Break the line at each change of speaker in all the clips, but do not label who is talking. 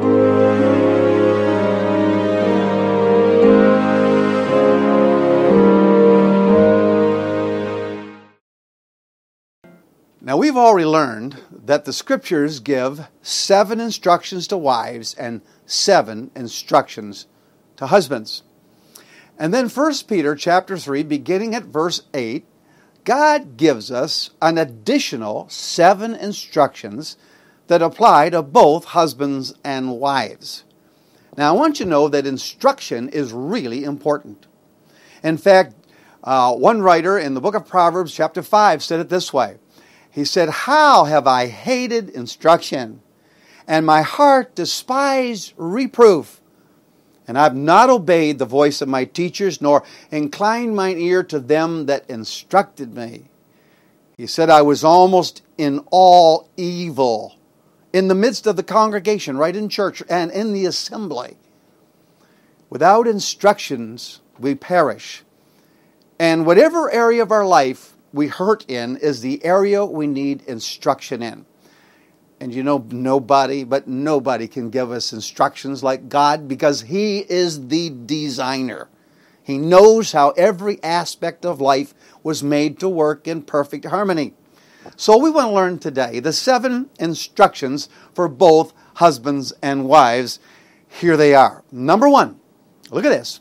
Now, we've already learned that the Scriptures give 7 instructions to wives and 7 instructions to husbands. And then 1 Peter chapter 3, beginning at verse 8, God gives us an additional 7 instructions that apply to both husbands and wives. Now, I want you to know that instruction is really important. In fact, one writer in the book of Proverbs chapter 5 said it this way. He said, "How have I hated instruction, and my heart despised reproof. And I've not obeyed the voice of my teachers, nor inclined mine ear to them that instructed me." He said, "I was almost in all evil, in the midst of the congregation, right in church and in the assembly. Without instructions, we perish. And whatever area of our life we hurt in is the area we need instruction in." And you know, nobody can give us instructions like God, because He is the designer. He knows how every aspect of life was made to work in perfect harmony. So we want to learn today the 7 instructions for both husbands and wives. Here they are. Number 1, look at this.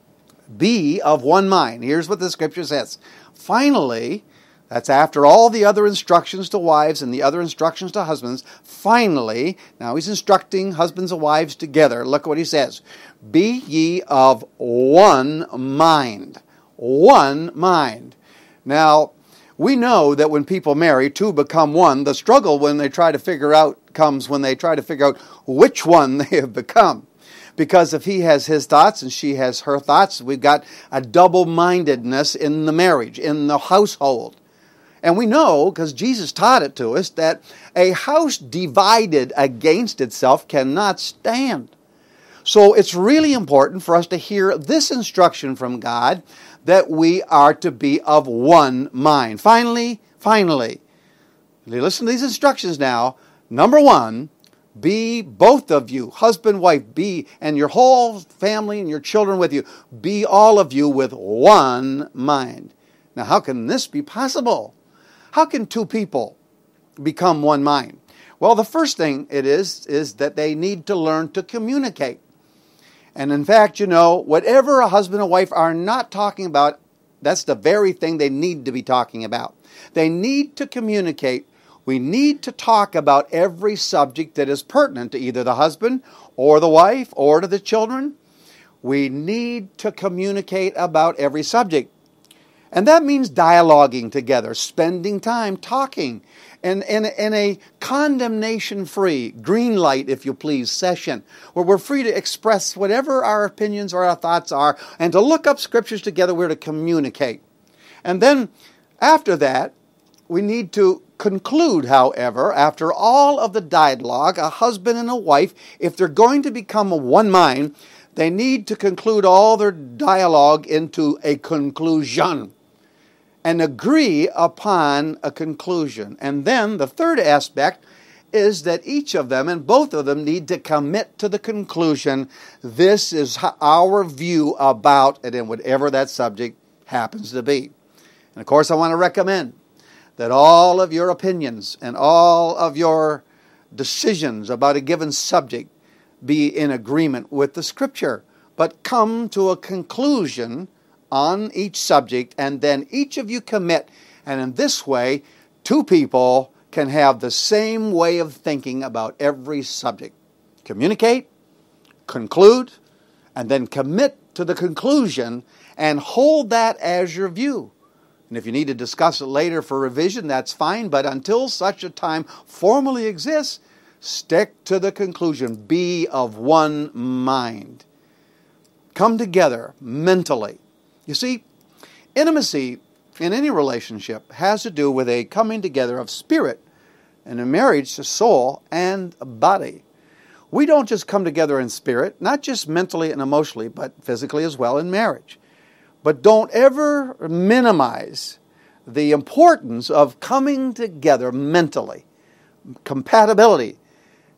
Be of one mind. Here's what the Scripture says. Finally, that's after all the other instructions to wives and the other instructions to husbands. Finally, now he's instructing husbands and wives together. Look what he says. Be ye of one mind. One mind. Now, we know that when people marry, 2 become one. The struggle comes when they try to figure out which one they have become. Because if he has his thoughts and she has her thoughts, we've got a double-mindedness in the marriage, in the household. And we know, because Jesus taught it to us, that a house divided against itself cannot stand. So it's really important for us to hear this instruction from God, that we are to be of one mind. Finally, listen to these instructions now. Number 1, be both of you, husband, wife, and your whole family and your children with you, be all of you with one mind. Now, how can this be possible? How can 2 people become one mind? Well, the first thing it is that they need to learn to communicate. And in fact, you know, whatever a husband and wife are not talking about, that's the very thing they need to be talking about. They need to communicate. We need to talk about every subject that is pertinent to either the husband or the wife or to the children. We need to communicate about every subject. And that means dialoguing together, spending time talking, and in a condemnation-free, green light, if you please, session, where we're free to express whatever our opinions or our thoughts are, and to look up Scriptures together, we're to communicate. And then, after that, we need to conclude, however, after all of the dialogue, a husband and a wife, if they're going to become one mind, they need to conclude all their dialogue into a conclusion and agree upon a conclusion. And then the third aspect is that each of them and both of them need to commit to the conclusion. This is our view about it, and whatever that subject happens to be. And of course, I want to recommend that all of your opinions and all of your decisions about a given subject be in agreement with the Scripture, but come to a conclusion on each subject, and then each of you commit. And in this way, 2 people can have the same way of thinking about every subject. Communicate, conclude, and then commit to the conclusion and hold that as your view. And if you need to discuss it later for revision, that's fine. But until such a time formally exists, stick to the conclusion. Be of one mind. Come together mentally. You see, intimacy in any relationship has to do with a coming together of spirit, and a marriage to soul and body. We don't just come together in spirit, not just mentally and emotionally, but physically as well in marriage. But don't ever minimize the importance of coming together mentally. Compatibility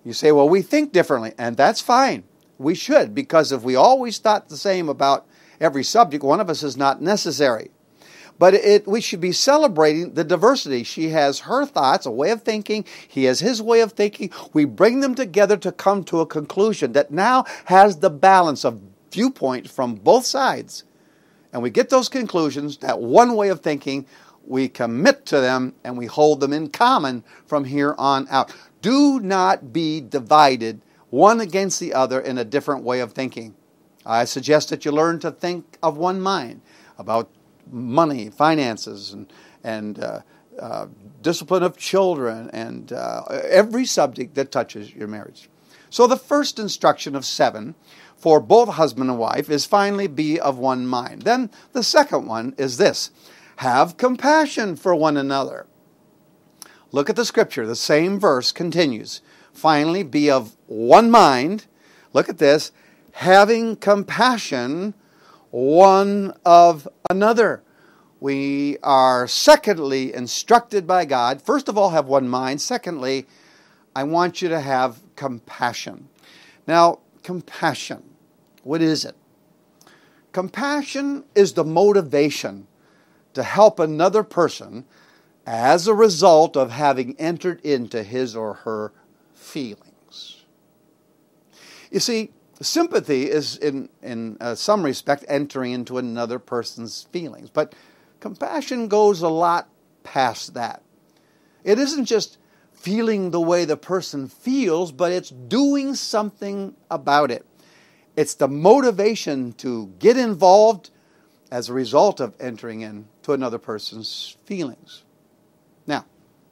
You say, well, we think differently, and that's fine. We should, because if we always thought the same about every subject, one of us is not necessary. But we should be celebrating the diversity. She has her thoughts, a way of thinking. He has his way of thinking. We bring them together to come to a conclusion that now has the balance of viewpoint from both sides. And we get those conclusions, that one way of thinking, we commit to them, and we hold them in common from here on out. Do not be divided one against the other in a different way of thinking. I suggest that you learn to think of one mind about money, finances, and discipline of children, and every subject that touches your marriage. So the first instruction of 7 for both husband and wife is finally be of one mind. Then the second one is this: have compassion for one another. Look at the scripture. The same verse continues. Finally, be of one mind. Look at this. Having compassion one of another. We are secondly instructed by God. First of all, have one mind. Secondly, I want you to have compassion. Now, compassion, what is it? Compassion is the motivation to help another person as a result of having entered into his or her feelings. You see, sympathy is, in some respect, entering into another person's feelings. But compassion goes a lot past that. It isn't just feeling the way the person feels, but it's doing something about it. It's the motivation to get involved as a result of entering into another person's feelings. Now,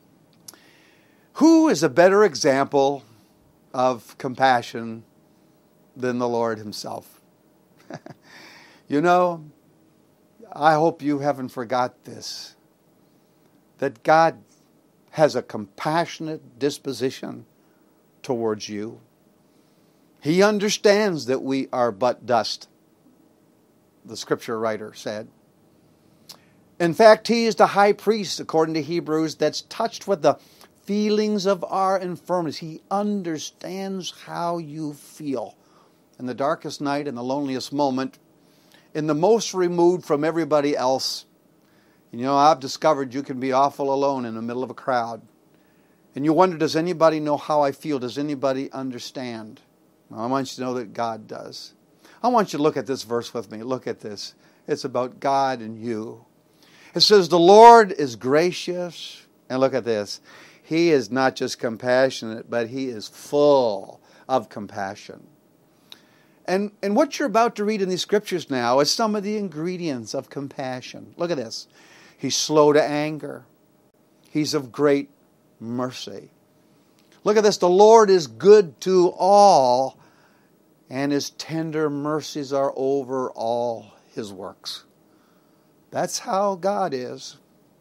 who is a better example of compassion than the Lord himself? You know, I hope you haven't forgot this, that God has a compassionate disposition towards you. He understands that we are but dust, the scripture writer said. In fact, he is the high priest, according to Hebrews, that's touched with the feelings of our infirmities. He understands how you feel. In the darkest night, in the loneliest moment, in the most removed from everybody else. You know, I've discovered you can be awful alone in the middle of a crowd. And you wonder, does anybody know how I feel? Does anybody understand? Well, I want you to know that God does. I want you to look at this verse with me. Look at this. It's about God and you. It says, the Lord is gracious. And look at this. He is not just compassionate, but he is full of compassion. And what you're about to read in these scriptures now is some of the ingredients of compassion. Look at this. He's slow to anger. He's of great mercy. Look at this. The Lord is good to all, and his tender mercies are over all his works. That's how God is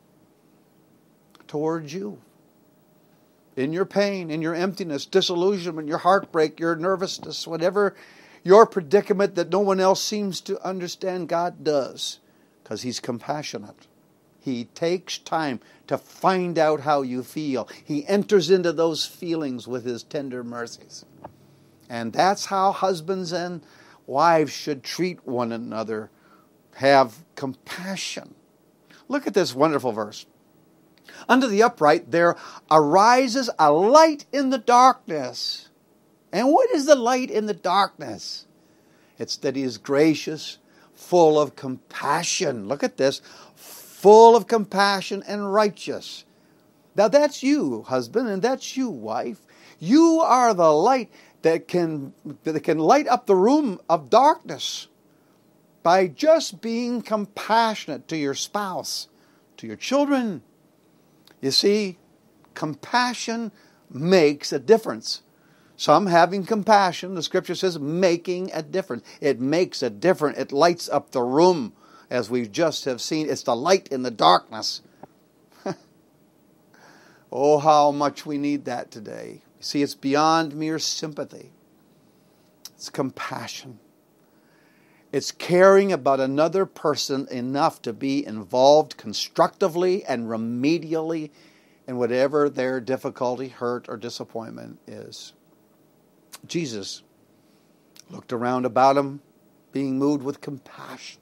towards you. In your pain, in your emptiness, disillusionment, your heartbreak, your nervousness, whatever your predicament that no one else seems to understand, God does, because he's compassionate. He takes time to find out how you feel. He enters into those feelings with his tender mercies. And that's how husbands and wives should treat one another. Have compassion. Look at this wonderful verse. Unto the upright there arises a light in the darkness. And what is the light in the darkness? It's that he is gracious, full of compassion. Look at this. Full of compassion and righteous. Now that's you, husband, and that's you, wife. You are the light that can light up the room of darkness by just being compassionate to your spouse, to your children. You see, compassion makes a difference. Some having compassion, the scripture says, making a difference. It makes a difference. It lights up the room, as we just have seen. It's the light in the darkness. Oh, how much we need that today. You see, it's beyond mere sympathy. It's compassion. It's caring about another person enough to be involved constructively and remedially in whatever their difficulty, hurt, or disappointment is. Jesus looked around about him, being moved with compassion.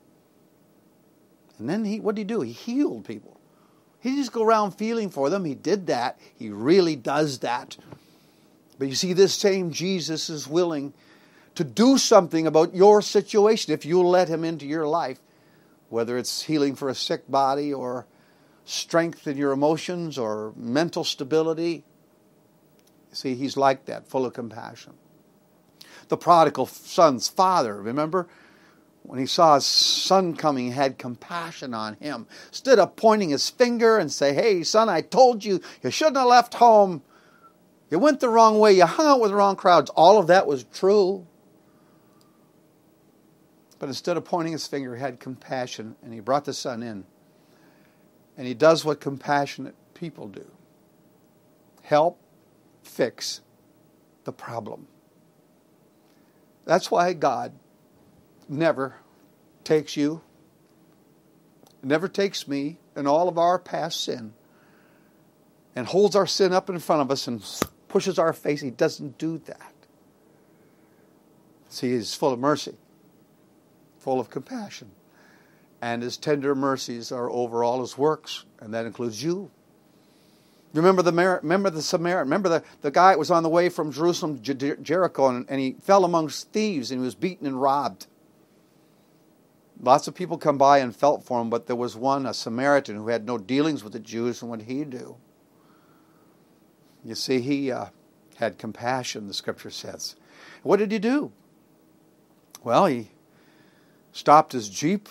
And then what did he do? He healed people. He didn't just go around feeling for them. He did that. He really does that. But you see, this same Jesus is willing to do something about your situation if you'll let him into your life, whether it's healing for a sick body or strength in your emotions or mental stability. See, he's like that, full of compassion. The prodigal son's father, remember? When he saw his son coming, he had compassion on him. Instead of pointing his finger and say, hey, son, I told you, you shouldn't have left home. You went the wrong way. You hung out with the wrong crowds. All of that was true. But instead of pointing his finger, he had compassion, and he brought the son in. And he does what compassionate people do. Help fix the problem. That's why God never takes you, never takes me and all of our past sin and holds our sin up in front of us and pushes our face. He doesn't do that. See, he's full of mercy, full of compassion. And his tender mercies are over all his works, and that includes you. Remember the Samaritan. Remember the guy that was on the way from Jerusalem to Jericho, and he fell amongst thieves, and he was beaten and robbed. Lots of people come by and felt for him, but there was one, a Samaritan, who had no dealings with the Jews, and what did he do? You see, he had compassion, the Scripture says. What did he do? Well, he stopped his Jeep,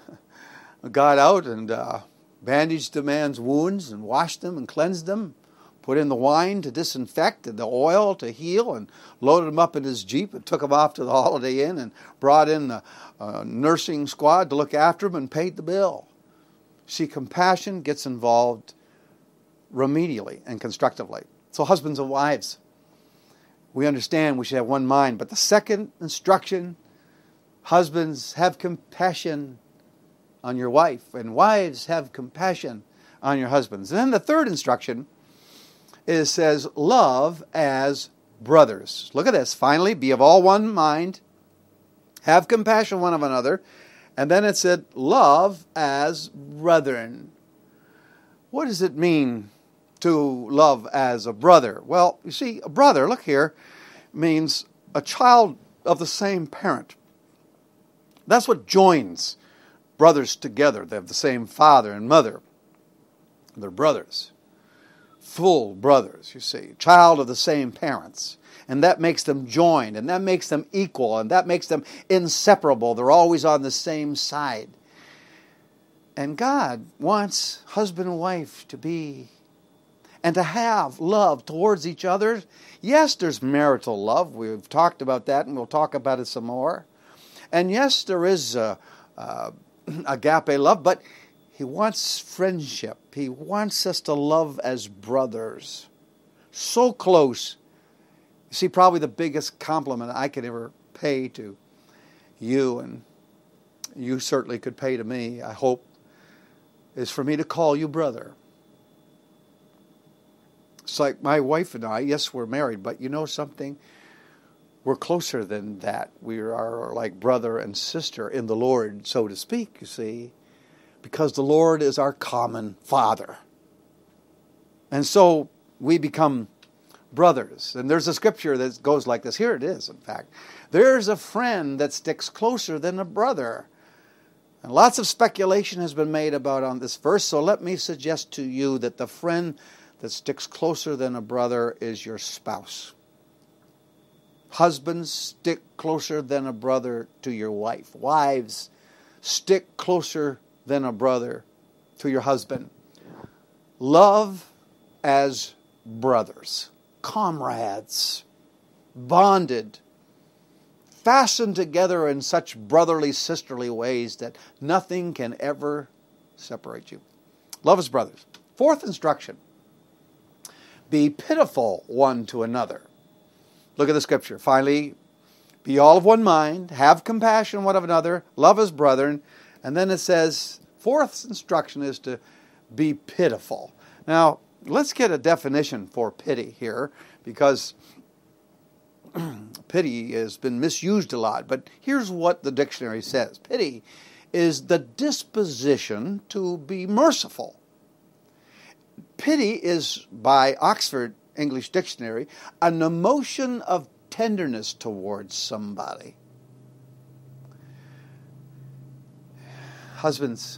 got out and bandaged the man's wounds and washed them and cleansed them, put in the wine to disinfect and the oil to heal, and loaded him up in his Jeep and took him off to the Holiday Inn and brought in a nursing squad to look after him and paid the bill. See, compassion gets involved remedially and constructively. So husbands and wives, we understand we should have one mind, but the second instruction, husbands, have compassion on your wife, and wives, have compassion on your husbands. And then the third instruction says, love as brothers. Look at this. Finally, be of all one mind, have compassion one of another. And then it said, love as brethren. What does it mean to love as a brother? Well, you see, a brother, look here, means a child of the same parent. That's what joins brothers together. They have the same father and mother. They're brothers. Full brothers, you see. Child of the same parents. And that makes them joined, and that makes them equal, and that makes them inseparable. They're always on the same side. And God wants husband and wife to be and to have love towards each other. Yes, there's marital love. We've talked about that, and we'll talk about it some more. And yes, there is agape love, but He wants friendship. He wants us to love as brothers. So close. You see, probably the biggest compliment I could ever pay to you, and you certainly could pay to me, I hope, is for me to call you brother. It's like my wife and I, yes, we're married, but you know something? We're closer than that. We are like brother and sister in the Lord, so to speak, you see, because the Lord is our common Father. And so we become brothers. And there's a scripture that goes like this. Here it is, in fact. There's a friend that sticks closer than a brother. And lots of speculation has been made about on this verse, so let me suggest to you that the friend that sticks closer than a brother is your spouse. Husbands, stick closer than a brother to your wife. Wives, stick closer than a brother to your husband. Love as brothers, comrades, bonded, fastened together in such brotherly, sisterly ways that nothing can ever separate you. Love as brothers. Fourth instruction, be pitiful one to another. Look at the scripture. Finally, be all of one mind, have compassion one of another, love as brethren. And then it says, fourth instruction is to be pitiful. Now, let's get a definition for pity here, because Pity has been misused a lot, but here's what the dictionary says. Pity is the disposition to be merciful. Pity is, by Oxford English Dictionary, an emotion of tenderness towards somebody. Husbands,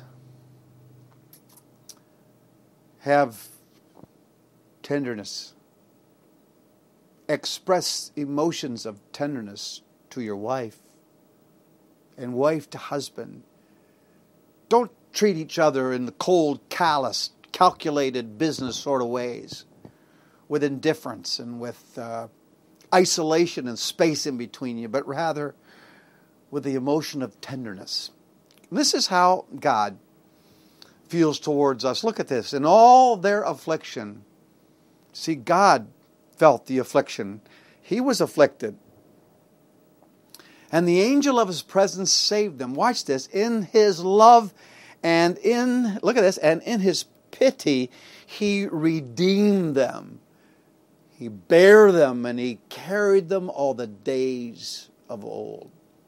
have tenderness. Express emotions of tenderness to your wife, and wife to husband. Don't treat each other in the cold, callous, calculated business sort of ways, with indifference and with isolation and space in between you, but rather with the emotion of tenderness. This is how God feels towards us. Look at this. In all their affliction, see, God felt the affliction. He was afflicted. And the angel of his presence saved them. Watch this. In his love and look at this, and in his pity, he redeemed them. He bare them and he carried them all the days of old.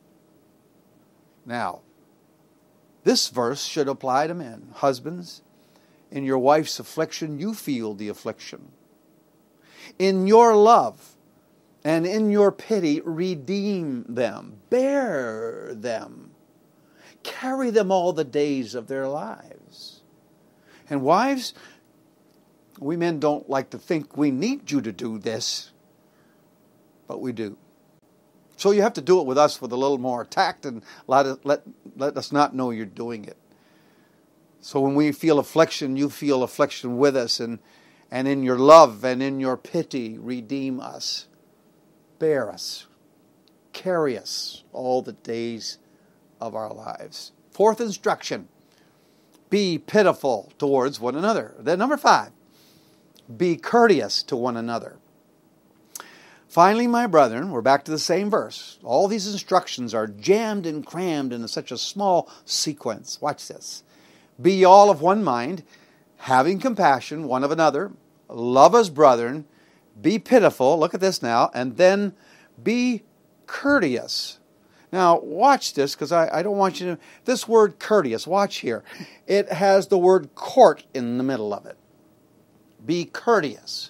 Now, this verse should apply to men. Husbands, in your wife's affliction, you feel the affliction. In your love and in your pity, redeem them, bear them, carry them all the days of their lives. And wives, we men don't like to think we need you to do this, but we do. So you have to do it with us with a little more tact and let us not know you're doing it. So when we feel affliction, you feel affliction with us, and in your love and in your pity, redeem us, bear us, carry us all the days of our lives. Fourth instruction, be pitiful towards one another. Then number 5, be courteous to one another. Finally, my brethren, we're back to the same verse. All these instructions are jammed and crammed into such a small sequence. Watch this. Be all of one mind, having compassion one of another, love as brethren, be pitiful, look at this now, and then be courteous. Now, watch this, because I don't want you to... This word courteous, watch here. It has the word court in the middle of it. Be courteous.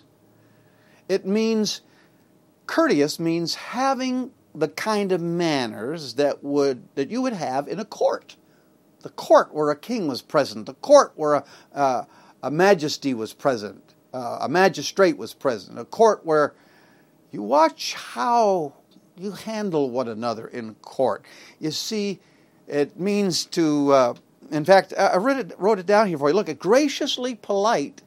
Courteous means having the kind of manners that you would have in a court. The court where a king was present. The court where a majesty was present. A magistrate was present. A court where you watch how you handle one another in court. You see, it means to... in fact, I wrote it down here for you. Look, graciously polite,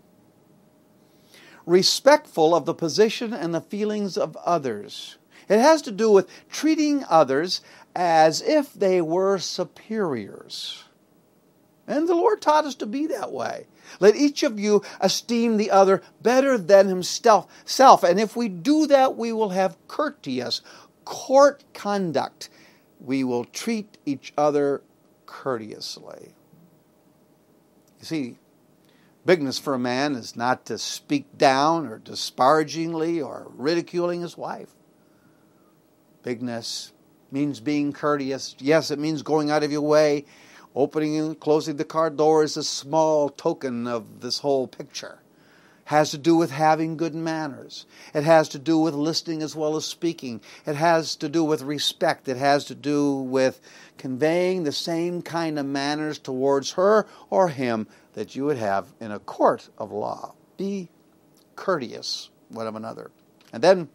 respectful of the position and the feelings of others. It has to do with treating others as if they were superiors. And the Lord taught us to be that way. Let each of you esteem the other better than himself. And if we do that, we will have courteous court conduct. We will treat each other courteously. You see, bigness for a man is not to speak down or disparagingly or ridiculing his wife. Bigness means being courteous. Yes, it means going out of your way. Opening and closing the car door is a small token of this whole picture. It has to do with having good manners. It has to do with listening as well as speaking. It has to do with respect. It has to do with conveying the same kind of manners towards her or him that you would have in a court of law. Be courteous one of another. And then,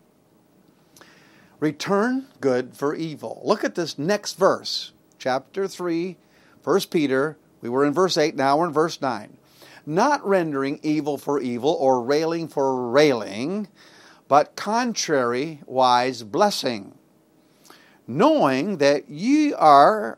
return good for evil. Look at this next verse. Chapter 3, 1 Peter. We were in verse 8, now we're in verse 9. Not rendering evil for evil or railing for railing, but contrariwise blessing. Knowing that you are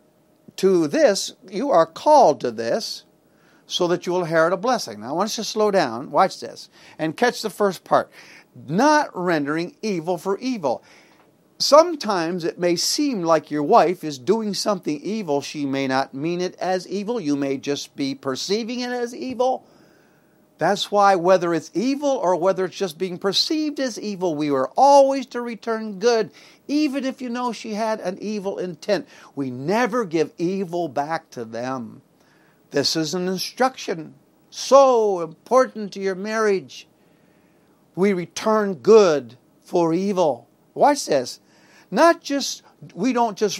called to this, so that you will inherit a blessing. Now I want us to slow down, watch this, and catch the first part. Not rendering evil for evil. Sometimes it may seem like your wife is doing something evil. She may not mean it as evil. You may just be perceiving it as evil. That's why whether it's evil or whether it's just being perceived as evil, we are always to return good, even if you know she had an evil intent. We never give evil back to them. This is an instruction so important to your marriage. We return good for evil. Watch this. We don't just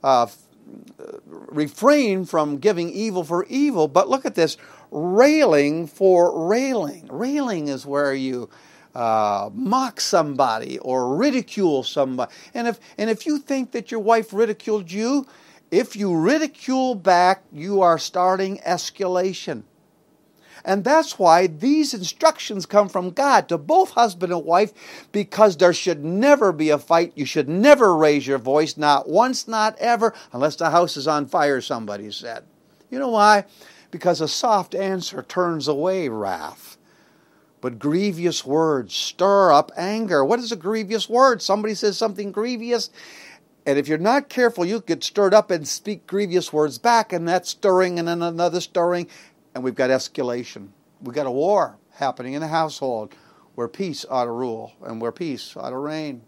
refrain from giving evil for evil, but look at this. Railing for railing. Railing is where you mock somebody or ridicule somebody. And if you think that your wife ridiculed you, if you ridicule back, you are starting escalation. And that's why these instructions come from God to both husband and wife, because there should never be a fight. You should never raise your voice, not once, not ever, unless the house is on fire, somebody said. You know why? Because a soft answer turns away wrath. But grievous words stir up anger. What is a grievous word? Somebody says something grievous, and if you're not careful, you get stirred up and speak grievous words back, and that's stirring and then another stirring, and we've got escalation. We've got a war happening in the household where peace ought to rule and where peace ought to reign.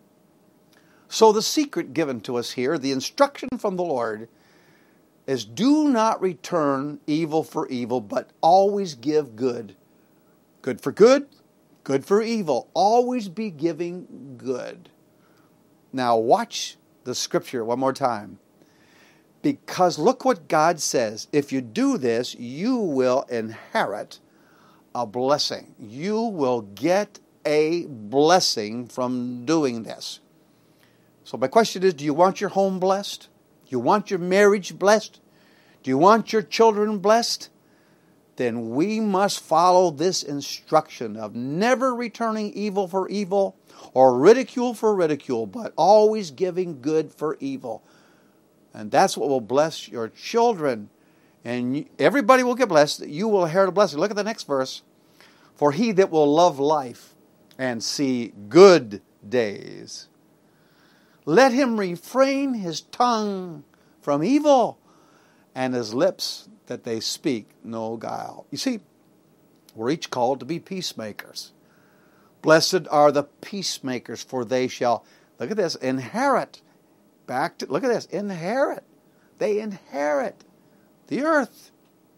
So the secret given to us here, the instruction from the Lord, is do not return evil for evil, but always give good. Good for good, good for evil. Always be giving good. Now watch the scripture one more time. Because look what God says. If you do this, you will inherit a blessing. You will get a blessing from doing this. So my question is, do you want your home blessed? Do you want your marriage blessed? Do you want your children blessed? Then we must follow this instruction of never returning evil for evil or ridicule for ridicule, but always giving good for evil. And that's what will bless your children. And everybody will get blessed. You will inherit a blessing. Look at the next verse. For he that will love life and see good days, let him refrain his tongue from evil, and his lips that they speak no guile. You see, we're each called to be peacemakers. Blessed are the peacemakers, for they shall, look at this, inherit. Look at this, inherit. They inherit the earth.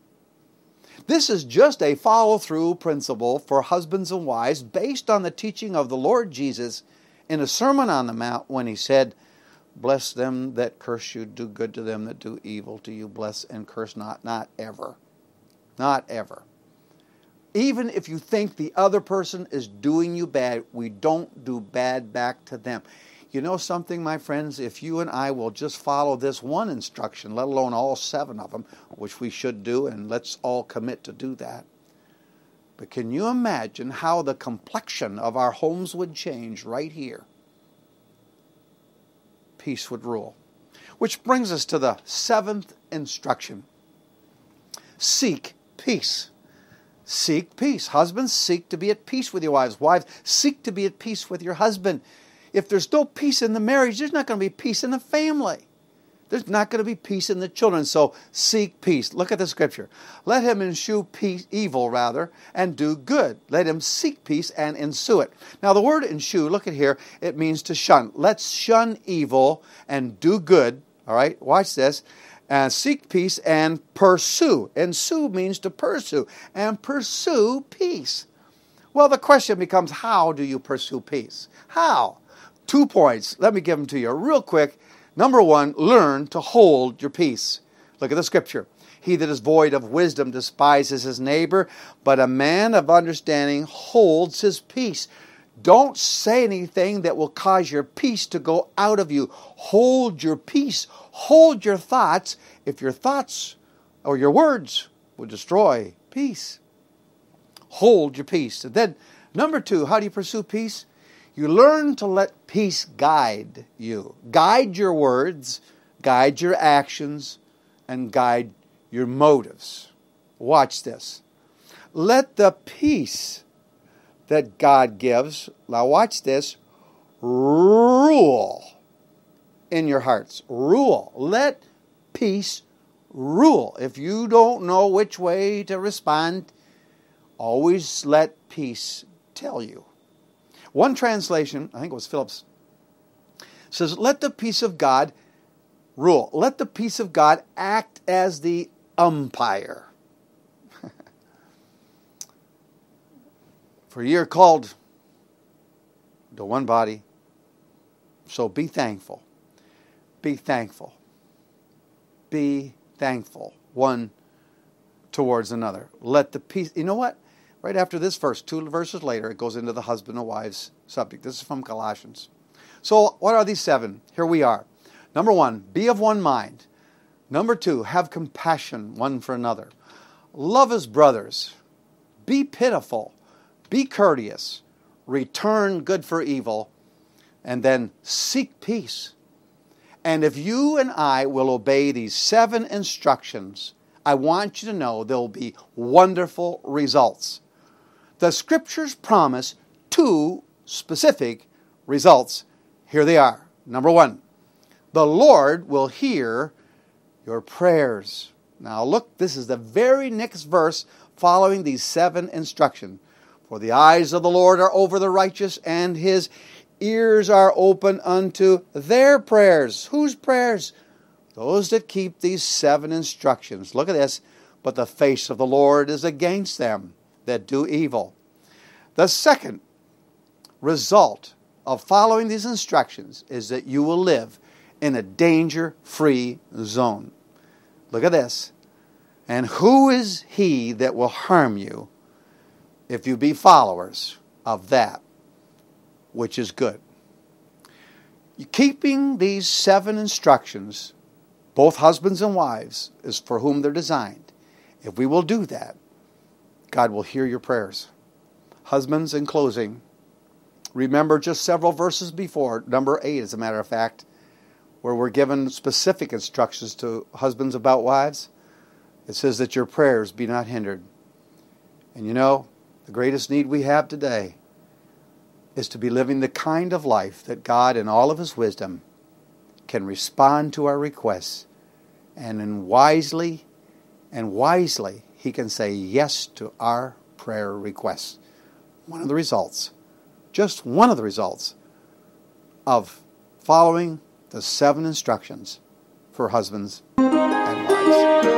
This is just a follow-through principle for husbands and wives based on the teaching of the Lord Jesus in a Sermon on the Mount when he said, bless them that curse you, do good to them that do evil to you, bless and curse not, not ever. Not ever. Even if you think the other person is doing you bad, we don't do bad back to them. You know something, my friends? If you and I will just follow this one instruction, let alone all 7 of them, which we should do, and let's all commit to do that. But can you imagine how the complexion of our homes would change right here? Peace would rule. Which brings us to the 7th instruction. Seek peace. Seek peace. Husbands, seek to be at peace with your wives. Wives, seek to be at peace with your husband. If there's no peace in the marriage, there's not going to be peace in the family. There's not going to be peace in the children. So seek peace. Look at the scripture. Let him ensue evil, and do good. Let him seek peace and ensue it. Now the word ensue, look at here, it means to shun. Let's shun evil and do good. All right, watch this. And seek peace and pursue. Ensue means to pursue. And pursue peace. Well, the question becomes, how do you pursue peace? How? 2 points. Let me give them to you real quick. Number 1, learn to hold your peace. Look at the scripture. He that is void of wisdom despises his neighbor, but a man of understanding holds his peace. Don't say anything that will cause your peace to go out of you. Hold your peace. Hold your thoughts. If your thoughts or your words will destroy peace, hold your peace. And then, number 2, how do you pursue peace? You learn to let peace guide you. Guide your words, guide your actions, and guide your motives. Watch this. Let the peace that God gives, now watch this, rule in your hearts. Rule. Let peace rule. If you don't know which way to respond, Always let peace tell you. One translation, I think it was Phillips, says, let the peace of God rule. Let the peace of God act as the umpire. For ye are called to one body, so be thankful. Be thankful. Be thankful one towards another. Let the peace, you know what? Right after this verse, 2 verses later, it goes into the husband and wives subject. This is from Colossians. So what are these 7? Here we are. Number 1, be of one mind. Number 2, have compassion one for another. Love as brothers. Be pitiful. Be courteous. Return good for evil. And then seek peace. And if you and I will obey these 7 instructions, I want you to know there will be wonderful results. The Scriptures promise 2 specific results. Here they are. Number 1, the Lord will hear your prayers. Now look, this is the very next verse following these 7 instructions. For the eyes of the Lord are over the righteous, and His ears are open unto their prayers. Whose prayers? Those that keep these 7 instructions. Look at this. But the face of the Lord is against them that do evil. The second result of following these instructions is that you will live in a danger-free zone. Look at this. And who is he that will harm you if you be followers of that which is good? Keeping these 7 instructions, both husbands and wives, is for whom they're designed. If we will do that, God will hear your prayers. Husbands, in closing, remember just several verses before, number 8 as a matter of fact, where we're given specific instructions to husbands about wives. It says that your prayers be not hindered. And you know, the greatest need we have today is to be living the kind of life that God, in all of His wisdom, can respond to our requests. And wisely, He can say yes to our prayer requests. One of the results, just one of the results of following the 7 instructions for husbands and wives.